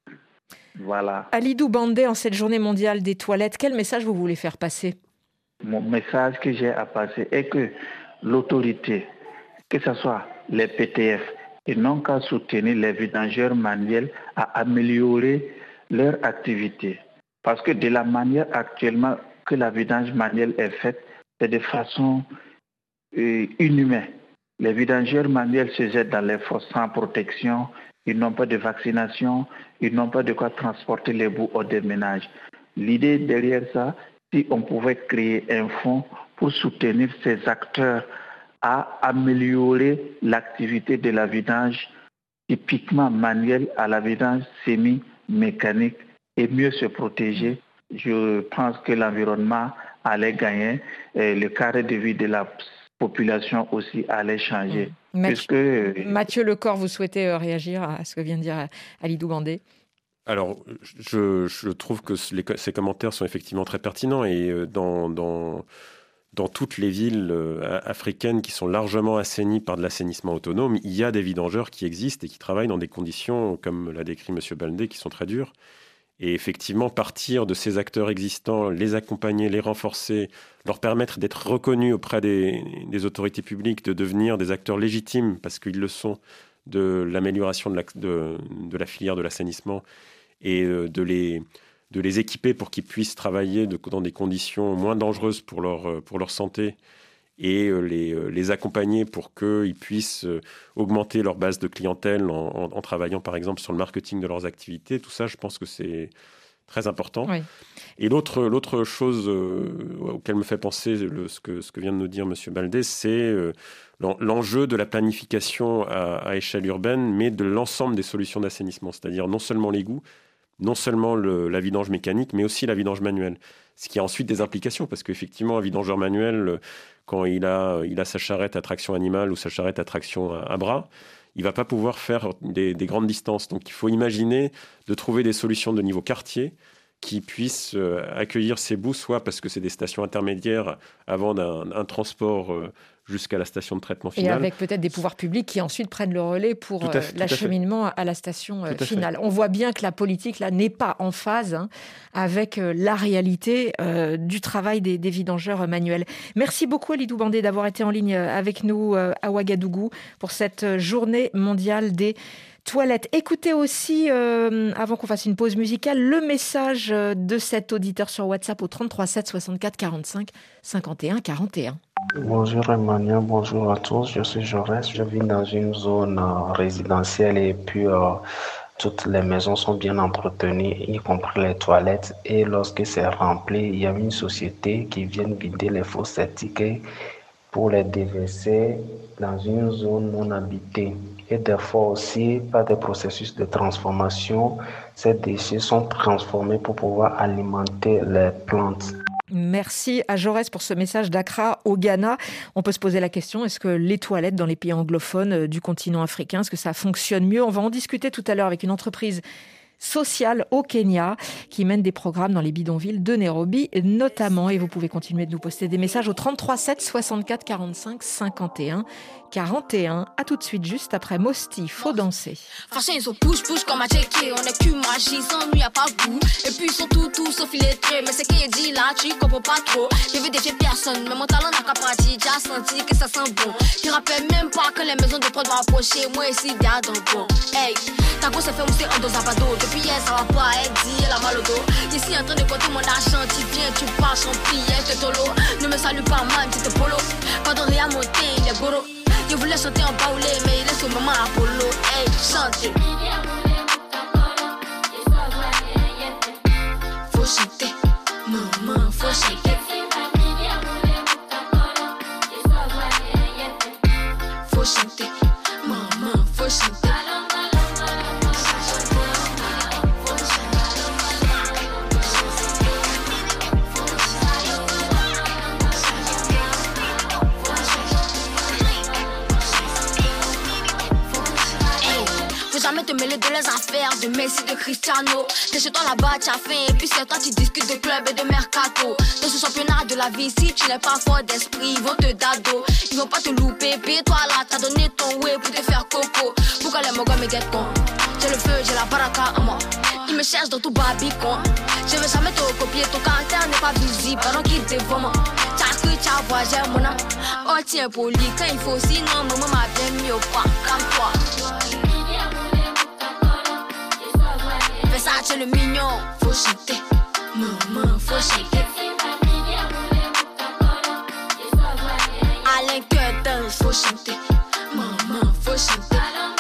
Voilà. Alidou Bandé, en cette journée mondiale des toilettes, quel message vous voulez faire passer? Mon message que j'ai à passer est que l'autorité, que ce soit les P T F, ils n'ont qu'à soutenir les vidangeurs manuels à améliorer leur activité. Parce que de la manière actuellement que la vidange manuelle est faite, c'est de façon euh, inhumaine. Les vidangeurs manuels se jettent dans les fosses sans protection, ils n'ont pas de vaccination, ils n'ont pas de quoi transporter les boues hors des ménages. L'idée derrière ça, si on pouvait créer un fonds pour soutenir ces acteurs à améliorer l'activité de la vidange typiquement manuelle à la vidange semi-mécanique et mieux se protéger, je pense que l'environnement allait gagner et le carré de vie de la population aussi allait changer. Mathieu, puisque... Mathieu Lecor, vous souhaitez réagir à ce que vient de dire Alidou Bandé? Alors, je, je trouve que les, ces commentaires sont effectivement très pertinents et dans, dans, dans toutes les villes africaines qui sont largement assainies par de l'assainissement autonome, il y a des vidangeurs qui existent et qui travaillent dans des conditions, comme l'a décrit M. Bandé, qui sont très dures. Et effectivement, partir de ces acteurs existants, les accompagner, les renforcer, leur permettre d'être reconnus auprès des, des autorités publiques, de devenir des acteurs légitimes, parce qu'ils le sont, de l'amélioration de la, de, de la filière de l'assainissement, et de les, de les équiper pour qu'ils puissent travailler de, dans des conditions moins dangereuses pour leur, pour leur santé, et les, les accompagner pour qu'ils puissent augmenter leur base de clientèle en, en, en travaillant par exemple sur le marketing de leurs activités. Tout ça, je pense que c'est très important. Oui. Et l'autre, l'autre chose euh, auquel me fait penser le, ce, que, ce que vient de nous dire M. Baldé, c'est euh, l'enjeu de la planification à, à échelle urbaine, mais de l'ensemble des solutions d'assainissement, c'est-à-dire non seulement l'égout, non seulement le, la vidange mécanique, mais aussi la vidange manuelle. Ce qui a ensuite des implications, parce qu'effectivement, un vidangeur manuel, quand il a, il a sa charrette à traction animale ou sa charrette à traction à, à bras, il ne va pas pouvoir faire des, des grandes distances. Donc il faut imaginer de trouver des solutions de niveau quartier qui puissent accueillir ces boues, soit parce que c'est des stations intermédiaires avant d'un un transport jusqu'à la station de traitement final. Et avec peut-être des pouvoirs publics qui ensuite prennent le relais pour à, l'acheminement à, à la station tout finale. On voit bien que la politique là n'est pas en phase hein, avec la réalité euh, du travail des, des vidangeurs manuels. Merci beaucoup Alidou Bandé d'avoir été en ligne avec nous euh, à Ouagadougou pour cette journée mondiale des toilettes. Écoutez aussi, euh, avant qu'on fasse une pause musicale, le message de cet auditeur sur WhatsApp au trente-trois sept soixante-quatre quarante-cinq cinquante et un quarante et un. Bonjour Emmanuel, bonjour à tous, je suis Jaurès, je vis dans une zone euh, résidentielle et puis euh, toutes les maisons sont bien entretenues, y compris les toilettes, et lorsque c'est rempli, il y a une société qui vient vider les fosses septiques et pour les déverser dans une zone non habitée. Et des fois aussi, par des processus de transformation, ces déchets sont transformés pour pouvoir alimenter les plantes. Merci à Jaurès pour ce message d'Accra au Ghana. On peut se poser la question, est-ce que les toilettes dans les pays anglophones du continent africain, est-ce que ça fonctionne mieux ? On va en discuter tout à l'heure avec une entreprise sociale au Kenya qui mène des programmes dans les bidonvilles de Nairobi notamment. Et vous pouvez continuer de nous poster des messages au trente-trois sept soixante-quatre quarante-cinq cinquante et un quarante et un. À tout de suite, juste après Mosti, Faut danser. Franchement, ils sont push-push comme à checker. On est cul magie, sans nuit, y'a pas goût. Et puis ils sont tout, tout sauf illettrés. Mais c'est qu'il dit là, tu comprends pas trop. Je veux défier personne, mais mon talent n'a qu'à partir. J'ai senti que ça sent bon. Je rappelle même pas que les maisons de prod vont approcher. Moi ici, derrière dans le bon. Hey, ta go s'est fait mousser en dos à bado. Depuis hier, ça va pas, elle dit, elle a mal au dos. Ici, en train de compter mon argent. Tu viens, tu pars, sans prière, te tolo. Ne me salue pas, man, tu te polo. Quand on rien monter, il est goro. Je voulais chanter en baoulé, mais il est au moment Apollo. Hey, chantez. Faut chanter, maman, faut chanter. Faut chanter, maman, faut chanter. Jamais te mêler de les affaires de Messi, de Cristiano. T'es chez toi là-bas, t'as faim. Et puis c'est toi qui discutes de club et de mercato. Dans ce championnat de la vie, si tu n'es pas fort d'esprit, ils vont te dado. Ils vont pas te louper. Puis toi là, t'as donné ton way pour te faire coco. Pourquoi les mogas me guettent con? J'ai le feu, j'ai la baraka en moi. Ils me cherchent dans tout babicon. Je veux jamais te recopier, ton caractère n'est pas visible. Pendant qu'ils te dévorent, t'as cru, t'as voyagé, mon âme. Oh, tiens, poli, quand il faut, sinon, maman m'a bien mis au pas. Calme-toi. C'est le mignon, faut chanter, maman, faut chanter. Alain Cœur danse, faut chanter, maman, faut chanter.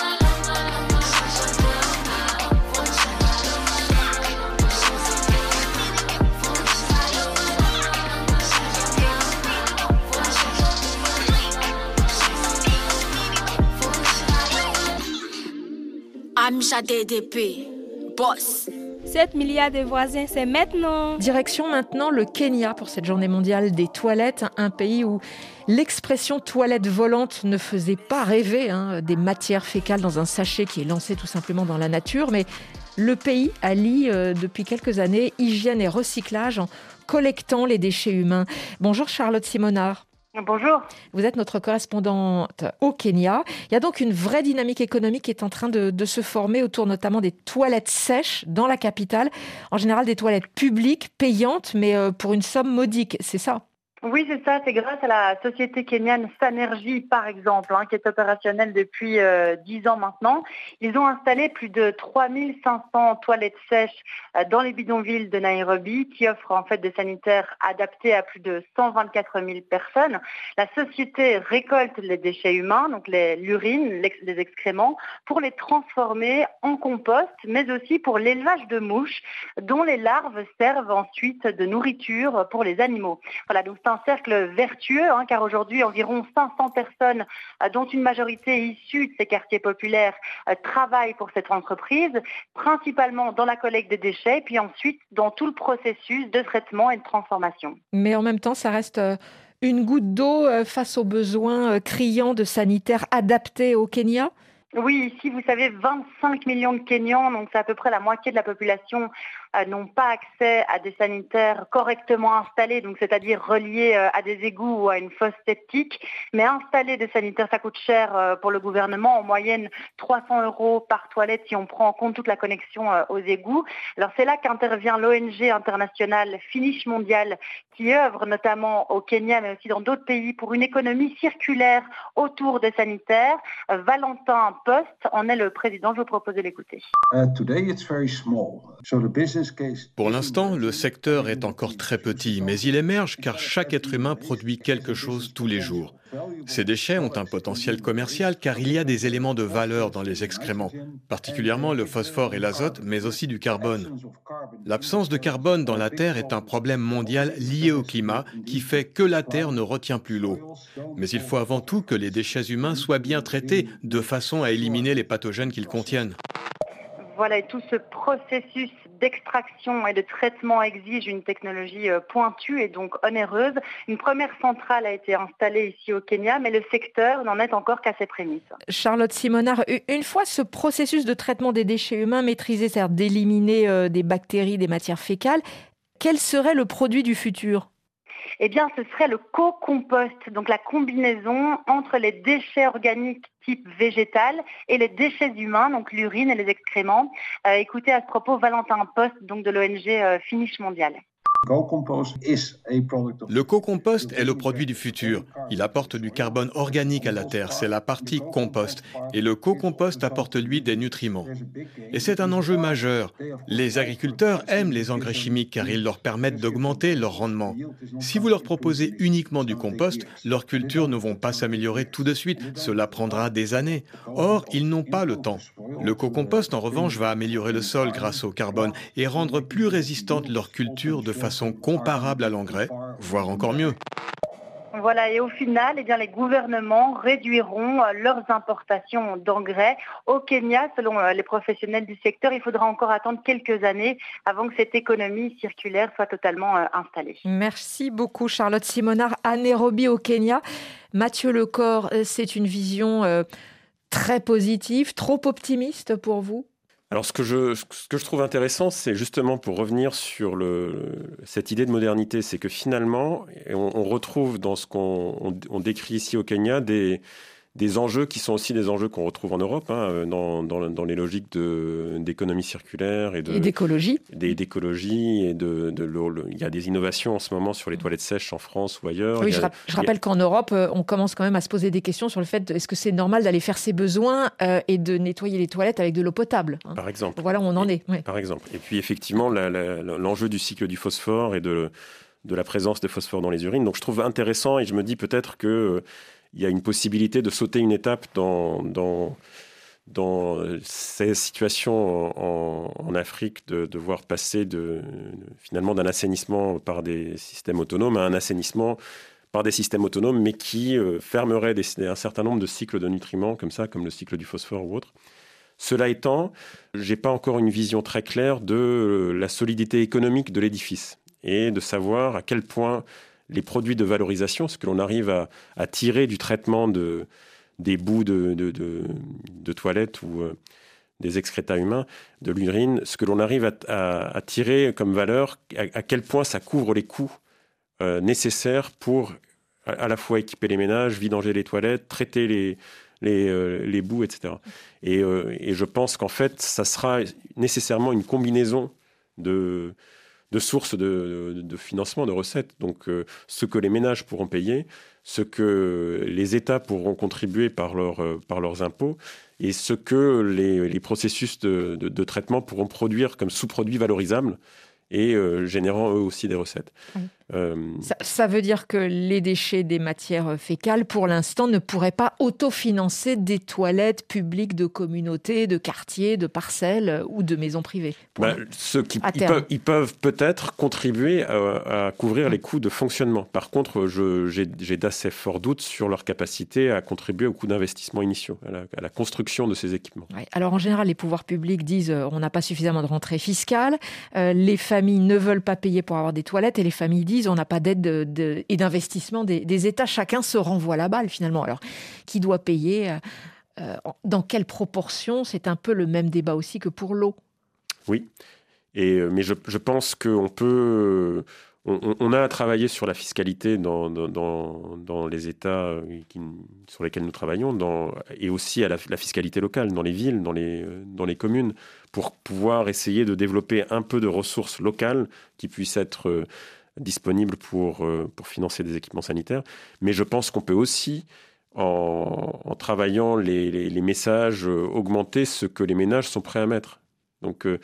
Amisha D D P, boss. sept milliards de voisins, c'est maintenant. Direction maintenant le Kenya pour cette journée mondiale des toilettes, un pays où l'expression toilette volante ne faisait pas rêver, hein, des matières fécales dans un sachet qui est lancé tout simplement dans la nature, mais le pays allie euh, depuis quelques années hygiène et recyclage en collectant les déchets humains. Bonjour Charlotte Simonard. Bonjour. Vous êtes notre correspondante au Kenya. Il y a donc une vraie dynamique économique qui est en train de, de se former autour notamment des toilettes sèches dans la capitale. En général, des toilettes publiques, payantes, mais pour une somme modique. C'est ça ? Oui, c'est ça. C'est grâce à la société kenyane Sanergy, par exemple, hein, qui est opérationnelle depuis euh, dix ans maintenant. Ils ont installé plus de trois mille cinq cents toilettes sèches euh, dans les bidonvilles de Nairobi, qui offrent en fait des sanitaires adaptés à plus de cent vingt-quatre mille personnes. La société récolte les déchets humains, donc les, l'urine, les excréments, pour les transformer en compost, mais aussi pour l'élevage de mouches, dont les larves servent ensuite de nourriture pour les animaux. Voilà, donc c'est un cercle vertueux, hein, car aujourd'hui, environ cinq cents personnes, euh, dont une majorité issue de ces quartiers populaires, euh, travaillent pour cette entreprise, principalement dans la collecte des déchets, puis ensuite dans tout le processus de traitement et de transformation. Mais en même temps, ça reste euh, une goutte d'eau euh, face aux besoins euh, criants de sanitaires adaptés au Kenya ? Oui, ici, vous savez, vingt-cinq millions de Kenyans, donc c'est à peu près la moitié de la population, euh, n'ont pas accès à des sanitaires correctement installés, donc c'est-à-dire reliés euh, à des égouts ou à une fosse septique. Mais installer des sanitaires, ça coûte cher euh, pour le gouvernement, en moyenne trois cents euros par toilette si on prend en compte toute la connexion euh, aux égouts. Alors c'est là qu'intervient l'O N G internationale Finish Mondial, qui œuvre notamment au Kenya, mais aussi dans d'autres pays, pour une économie circulaire autour des sanitaires. Euh, Valentin Post en est le président, je vous propose de l'écouter. Uh, today it's very small. So the business Pour l'instant, le secteur est encore très petit, mais il émerge car chaque être humain produit quelque chose tous les jours. Ces déchets ont un potentiel commercial car il y a des éléments de valeur dans les excréments, particulièrement le phosphore et l'azote, mais aussi du carbone. L'absence de carbone dans la Terre est un problème mondial lié au climat qui fait que la Terre ne retient plus l'eau. Mais il faut avant tout que les déchets humains soient bien traités de façon à éliminer les pathogènes qu'ils contiennent. Voilà, et tout ce processus d'extraction et de traitement exige une technologie pointue et donc onéreuse. Une première centrale a été installée ici au Kenya, mais le secteur n'en est encore qu'à ses prémices. Charlotte Simonard, une fois ce processus de traitement des déchets humains maîtrisé, c'est-à-dire d'éliminer euh, des bactéries, des matières fécales, quel serait le produit du futur ? Eh bien, ce serait le co-compost, donc la combinaison entre les déchets organiques type végétal et les déchets humains, donc l'urine et les excréments. Euh, écoutez à ce propos Valentin Post, donc de l'O N G euh, Finish Mondial. Le co-compost est le produit du futur. Il apporte du carbone organique à la terre, c'est la partie compost. Et le co-compost apporte lui des nutriments. Et c'est un enjeu majeur. Les agriculteurs aiment les engrais chimiques car ils leur permettent d'augmenter leur rendement. Si vous leur proposez uniquement du compost, leurs cultures ne vont pas s'améliorer tout de suite. Cela prendra des années. Or, ils n'ont pas le temps. Le co-compost, en revanche, va améliorer le sol grâce au carbone et rendre plus résistantes leurs cultures de façon comparable à l'engrais, voire encore mieux. Voilà, et au final, eh bien, les gouvernements réduiront leurs importations d'engrais. Au Kenya, selon les professionnels du secteur, il faudra encore attendre quelques années avant que cette économie circulaire soit totalement installée. Merci beaucoup Charlotte Simonard. À Nairobi au Kenya, Mathieu Lecor, c'est une vision euh, très positive, trop optimiste pour vous ? Alors, ce que, je, ce que je trouve intéressant, c'est justement pour revenir sur le, cette idée de modernité, c'est que finalement, on, on retrouve dans ce qu'on on, on décrit ici au Kenya des, des enjeux qui sont aussi des enjeux qu'on retrouve en Europe, hein, dans, dans, dans les logiques de, d'économie circulaire et, de, et d'écologie. Des, d'écologie et de, de, de, de, il y a des innovations en ce moment sur les toilettes sèches en France ou ailleurs. Oui, il y a, je, ra- je rappelle a... qu'en Europe, on commence quand même à se poser des questions sur le fait de, est-ce que c'est normal d'aller faire ses besoins euh, et de nettoyer les toilettes avec de l'eau potable, hein. Par exemple. Voilà où on en et, est. Ouais. Par exemple. Et puis effectivement, la, la, l'enjeu du cycle du phosphore et de, de la présence de phosphore dans les urines. Donc je trouve intéressant et je me dis peut-être que euh, il y a une possibilité de sauter une étape dans, dans, dans ces situations en, en Afrique, de, de voir passer de, finalement d'un assainissement par des systèmes autonomes à un assainissement par des systèmes autonomes, mais qui euh, fermeraient des, un certain nombre de cycles de nutriments, comme ça, comme le cycle du phosphore ou autre. Cela étant, je n'ai pas encore une vision très claire de la solidité économique de l'édifice et de savoir à quel point les produits de valorisation, ce que l'on arrive à, à tirer du traitement de, des bouts de, de, de, de toilettes ou euh, des excrétas humains, de l'urine, ce que l'on arrive à, à, à tirer comme valeur, à, à quel point ça couvre les coûts euh, nécessaires pour à, à la fois équiper les ménages, vidanger les toilettes, traiter les, les, euh, les bouts, et cetera. Et, euh, et je pense qu'en fait, ça sera nécessairement une combinaison de... de sources de, de, de financement, de recettes. Donc, euh, ce que les ménages pourront payer, ce que les États pourront contribuer par, leur, euh, par leurs impôts et ce que les, les processus de, de, de traitement pourront produire comme sous-produits valorisables et euh, générant eux aussi des recettes. Oui. Euh... Ça, ça veut dire que les déchets des matières fécales, pour l'instant, ne pourraient pas autofinancer des toilettes publiques de communautés, de quartiers, de parcelles ou de maisons privées. Bah, ceux qui, ils, peuvent, ils peuvent peut-être contribuer à, à couvrir les coûts de fonctionnement. Par contre, je, j'ai, j'ai d'assez forts doutes sur leur capacité à contribuer aux coûts d'investissement initiaux, à la, à la construction de ces équipements. Ouais. Alors en général, les pouvoirs publics disent euh, on n'a pas suffisamment de rentrée fiscale, euh, les familles ne veulent pas payer pour avoir des toilettes et les familles disent on n'a pas d'aide de, de, et d'investissement des, des États. Chacun se renvoie la balle finalement. Alors, qui doit payer euh, dans quelle proportion? C'est un peu le même débat aussi que pour l'eau. Oui, et, mais je, je pense qu'on peut... On, on a à travailler sur la fiscalité dans, dans, dans les États qui, sur lesquels nous travaillons dans, et aussi à la, la fiscalité locale, dans les villes, dans les, dans les communes, pour pouvoir essayer de développer un peu de ressources locales qui puissent être disponibles pour, pour financer des équipements sanitaires. Mais je pense qu'on peut aussi, en, en travaillant les, les, les messages, augmenter ce que les ménages sont prêts à mettre. Donc,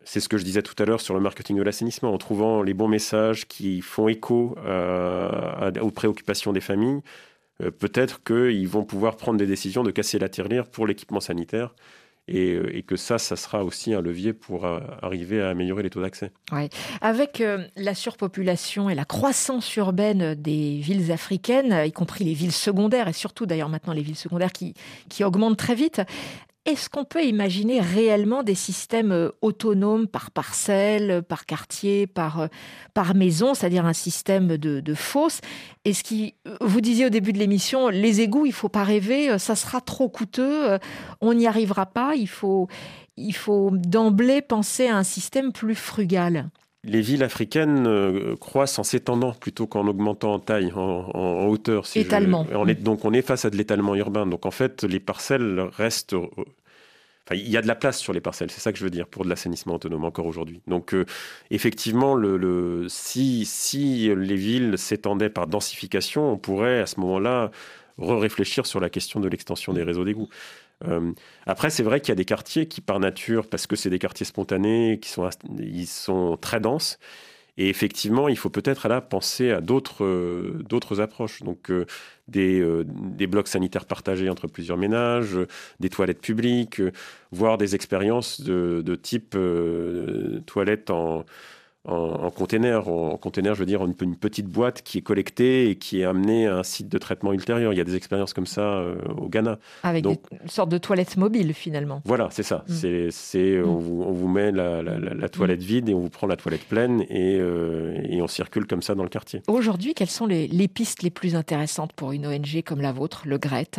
c'est ce que je disais tout à l'heure sur le marketing de l'assainissement, en trouvant les bons messages qui font écho euh, aux préoccupations des familles, euh, peut-être qu'ils vont pouvoir prendre des décisions de casser la tirelire pour l'équipement sanitaire. Et, et que ça, ça sera aussi un levier pour euh, arriver à améliorer les taux d'accès. Ouais. Avec euh, la surpopulation et la croissance urbaine des villes africaines, y compris les villes secondaires, et surtout d'ailleurs maintenant les villes secondaires qui, qui augmentent très vite, est-ce qu'on peut imaginer réellement des systèmes autonomes par parcelle, par quartier, par, par maison, c'est-à-dire un système de, de fosses? Est-ce qui, vous disiez au début de l'émission, les égouts, il ne faut pas rêver, ça sera trop coûteux, on n'y arrivera pas, il faut, il faut d'emblée penser à un système plus frugal. Les villes africaines euh, croissent en s'étendant plutôt qu'en augmentant en taille, en, en, en hauteur. Si étalement. Je, on est, donc on est face à de l'étalement urbain. Donc en fait, les parcelles restent... Euh, enfin, il y a de la place sur les parcelles, c'est ça que je veux dire, pour de l'assainissement autonome encore aujourd'hui. Donc euh, effectivement, le, le, si, si les villes s'étendaient par densification, on pourrait à ce moment-là re-réfléchir sur la question de l'extension des réseaux d'égouts. Euh, après, c'est vrai qu'il y a des quartiers qui, par nature, parce que c'est des quartiers spontanés, qui sont, ils sont très denses. Et effectivement, il faut peut-être là penser à d'autres, euh, d'autres approches. Donc, euh, des, euh, des blocs sanitaires partagés entre plusieurs ménages, euh, des toilettes publiques, euh, voire des expériences de, de type euh, toilettes en... en, en container. En container, je veux dire, une, une petite boîte qui est collectée et qui est amenée à un site de traitement ultérieur. Il y a des expériences comme ça euh, au Ghana. Avec Donc, des, une sorte de toilette mobile, finalement. Voilà, c'est ça. Mm. C'est, c'est, mm. on, vous, on vous met la, la, la, la toilette mm. vide et on vous prend la toilette pleine et, euh, et on circule comme ça dans le quartier. Aujourd'hui, quelles sont les, les pistes les plus intéressantes pour une O N G comme la vôtre, le G R E T?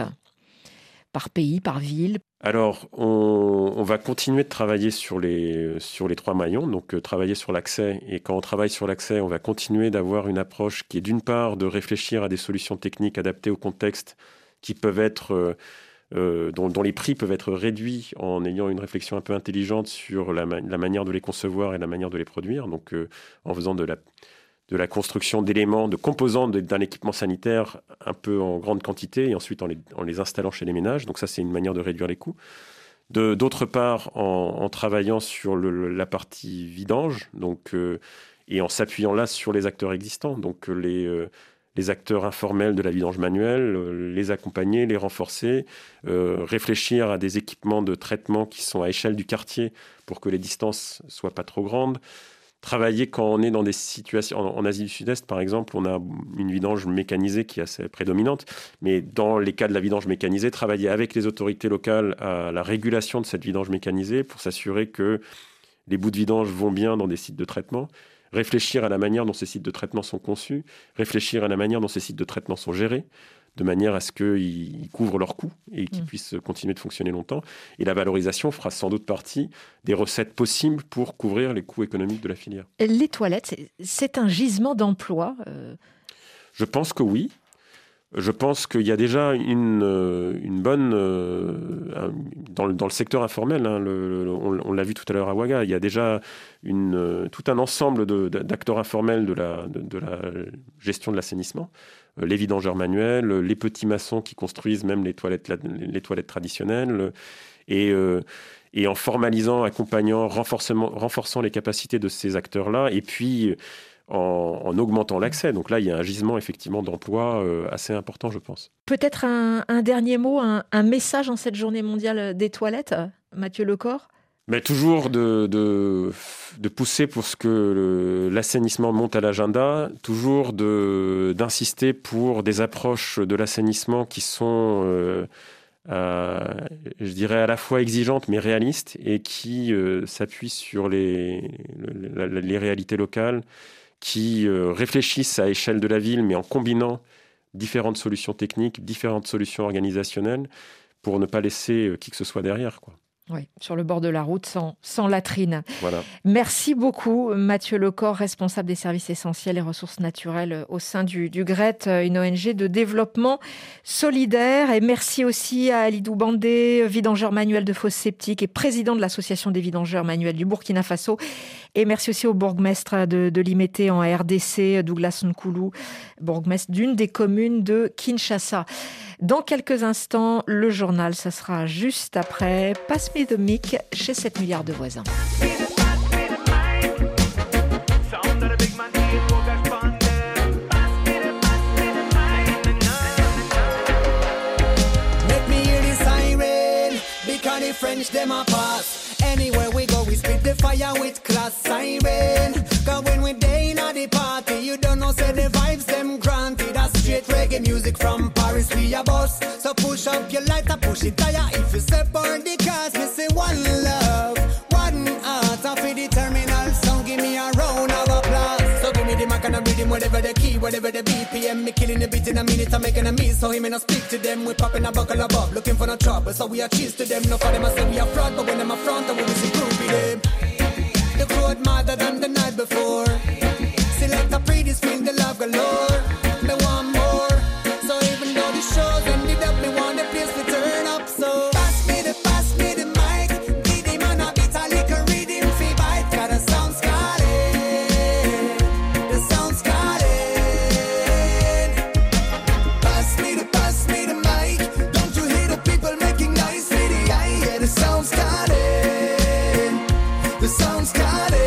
Par pays, par ville? Alors, on, on va continuer de travailler sur les, sur les trois maillons, donc euh, travailler sur l'accès. Et quand on travaille sur l'accès, on va continuer d'avoir une approche qui est d'une part de réfléchir à des solutions techniques adaptées au contexte qui peuvent être, euh, euh, dont, dont les prix peuvent être réduits en ayant une réflexion un peu intelligente sur la, ma- la manière de les concevoir et la manière de les produire, donc euh, en faisant de la... de la construction d'éléments, de composants de, d'un équipement sanitaire un peu en grande quantité et ensuite en les, en les installant chez les ménages. Donc ça, c'est une manière de réduire les coûts. De, d'autre part, en, en travaillant sur le, la partie vidange donc, euh, et en s'appuyant là sur les acteurs existants. Donc les, euh, les acteurs informels de la vidange manuelle, euh, les accompagner, les renforcer, euh, réfléchir à des équipements de traitement qui sont à échelle du quartier pour que les distances ne soient pas trop grandes. Travailler quand on est dans des situations... En, en Asie du Sud-Est, par exemple, on a une vidange mécanisée qui est assez prédominante. Mais dans les cas de la vidange mécanisée, travailler avec les autorités locales à la régulation de cette vidange mécanisée pour s'assurer que les bouts de vidange vont bien dans des sites de traitement. Réfléchir à la manière dont ces sites de traitement sont conçus. Réfléchir à la manière dont ces sites de traitement sont gérés, de manière à ce qu'ils couvrent leurs coûts et qu'ils mmh. puissent continuer de fonctionner longtemps. Et la valorisation fera sans doute partie des recettes possibles pour couvrir les coûts économiques de la filière. Les toilettes, c'est, c'est un gisement d'emploi euh... Je pense que oui. Je pense qu'il y a déjà une, une bonne... Euh, dans, le, dans le secteur informel, hein, le, le, on, on l'a vu tout à l'heure à Ouaga, il y a déjà une, tout un ensemble de, d'acteurs informels de la, de, de la gestion de l'assainissement. Les vidangeurs manuels, les petits maçons qui construisent même les toilettes, les toilettes traditionnelles, et, euh, et en formalisant, accompagnant, renforçant les capacités de ces acteurs-là, et puis en, en augmentant l'accès. Donc là, il y a un gisement effectivement d'emploi euh, assez important, je pense. Peut-être un, un dernier mot, un, un message en cette journée mondiale des toilettes, Mathieu Lecor ? Mais toujours de, de, de pousser pour ce que le, l'assainissement monte à l'agenda, toujours de, d'insister pour des approches de l'assainissement qui sont, euh, euh, je dirais, à la fois exigeantes mais réalistes et qui euh, s'appuient sur les, les, les réalités locales, qui euh, réfléchissent à échelle de la ville mais en combinant différentes solutions techniques, différentes solutions organisationnelles pour ne pas laisser qui que ce soit derrière, quoi. Oui, sur le bord de la route, sans, sans latrine. Voilà. Merci beaucoup, Mathieu Lecor, responsable des services essentiels et ressources naturelles au sein du, du G R E T, une O N G de développement solidaire. Et merci aussi à Alidou Bandé, vidangeur manuel de fosses septiques et président de l'association des vidangeurs manuels du Burkina Faso. Et merci aussi au bourgmestre de, de Limété en R D C, Douglas Nkoulou, bourgmestre d'une des communes de Kinshasa. Dans quelques instants, le journal, ça sera juste après. Passe me the mic chez sept milliards de voisins. bench them a pass. Anywhere we go, we spit the fire with class siren. Cause when we day in the party, you don't know say the vibes them granted. That's straight reggae music from Paris, we a boss. So push up your lighter, push it higher. If you step on the cars, me say one love, one heart. Off of the terminal sound, give me a round of applause. So give me the mic and I'm reading whatever the key, whatever the B P M. Me killing the beat in a minute, I'm making a miss. So he may not speak to them, we popping a buckle of bob, looking for no trouble. So we are cheese to them, no for them I say we are fraud. But when I'm a front, I will see proof with them. The crowd madder than the night before. Select a pretty screen, the love galore. Me want more. So even though the shows ended up, me want the place to turn up. So pass me the, pass me the mic. Give the man a bit of liquor, rhythm fi bite. Got the sounds calling, the sounds calling. Pass me the, pass me the mic. Don't you hear the people making noise with the eye? Yeah, the sounds calling, the sounds calling.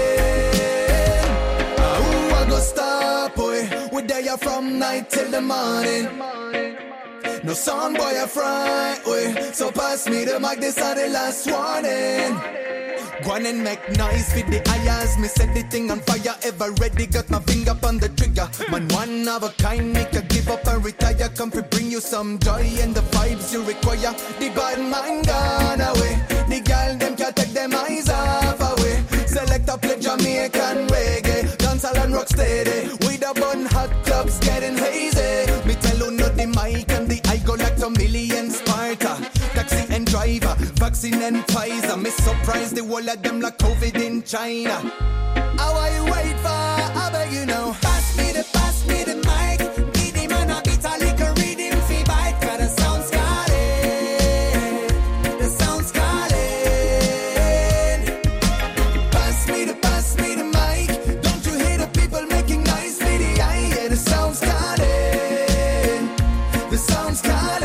Stop, boy. We're there from night till the morning. No sound boy a fright, boy. So pass me the mic, this are the last warning. Go on and make noise with the eyes. Me set the thing on fire, ever ready. Got my finger on the trigger. Man, one of a kind, make a give up and retire. Come to bring you some joy and the vibes you require. The bad mind gone away. The girl them can't take them eyes off away. Select a play Jamaican reggae. Dancehall and rock steady. With a bun hot clubs getting hazy. Me tell you no the mic and the I go like a million Sparta. Taxi and driver, vaccine and Pfizer. Me surprise the whole of them like COVID in China. How are you wait for? I beg you now. Pass me the, pass me the mic. Give the man a bit of liquor, rhythm fi bite. Got the sounds calling, the sounds calling. Pass me the, pass me the mic. Don't you hear the people making noise with the eye? Yeah, the sounds calling, the sounds calling.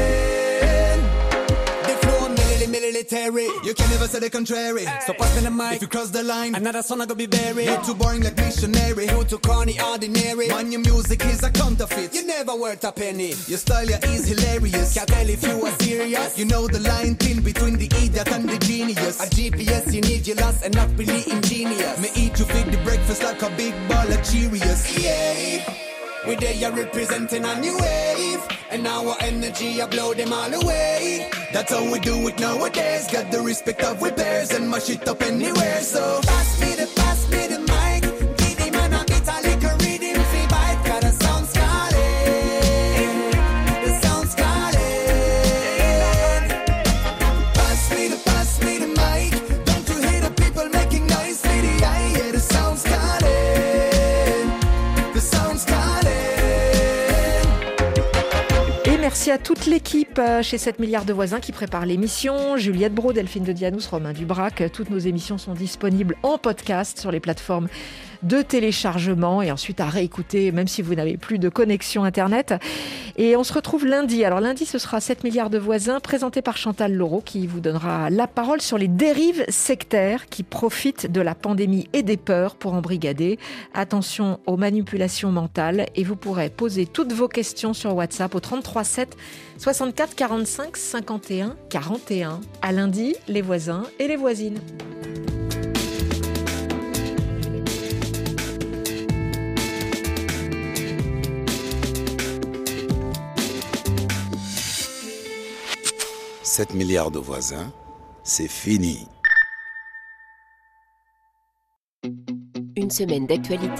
Military. You can never say the contrary. So pass me the mic. If you cross the line, another song I gonna be buried. You're too boring like missionary. You too corny, ordinary. Man, your music is a counterfeit. You never worth a penny. Your style yeah, is hilarious. Can't tell if you are serious. You know the line thin between the idiot and the genius. A G P S you need your last and not really ingenious. Me eat you feed the breakfast like a big ball of Cheerios. Yeah. We there you representing a new wave. And our energy I blow them all away. That's how we do it nowadays. Got the respect of we bears and mash it up anywhere. So pass me the, pass me the mic. Give the man a bit of liquor, rhythm fi bite. Got the sounds calling, the sounds calling. Pass me the, pass me the mic. Don't you hear the people making noise with the eye? Yeah, the sounds calling, the sounds calling. Merci à toute l'équipe chez sept milliards de voisins qui prépare l'émission. Juliette Brault, Delphine de Dianous, Romain Dubrac. Toutes nos émissions sont disponibles en podcast sur les plateformes de téléchargement et ensuite à réécouter même si vous n'avez plus de connexion Internet. Et on se retrouve lundi. Alors lundi, ce sera sept milliards de voisins présenté par Chantal Laureau qui vous donnera la parole sur les dérives sectaires qui profitent de la pandémie et des peurs pour embrigader. Attention aux manipulations mentales et vous pourrez poser toutes vos questions sur WhatsApp au trente-trois sept soixante-quatre quarante-cinq cinquante et un quarante et un. À lundi, les voisins et les voisines. sept milliards de voisins, c'est fini. Une semaine d'actualité